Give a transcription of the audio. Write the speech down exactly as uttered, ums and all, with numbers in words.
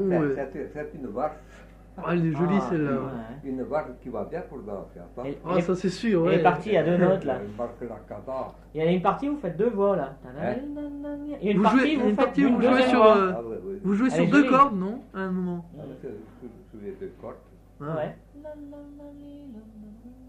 ouais. C'est c'est une vache. Ah, elle est jolie Ah, celle-là. ouais. Une vache qui va bien pour danser. Attends. Et- Ah, ça c'est sûr, Elle ouais. est partie, il y a deux notes là. Une marque la cata. Il y a une partie où vous faites deux voix là. Il y a une Vous partie jouez, où il y a vous une faites partie où une vous jouez deuxième sur, voix. euh, Ah, ouais, ouais. vous jouez Elle sur est deux jolie. cordes, non? À un moment. Ah, c'est sous, sous les deux cordes. Ah. Ouais.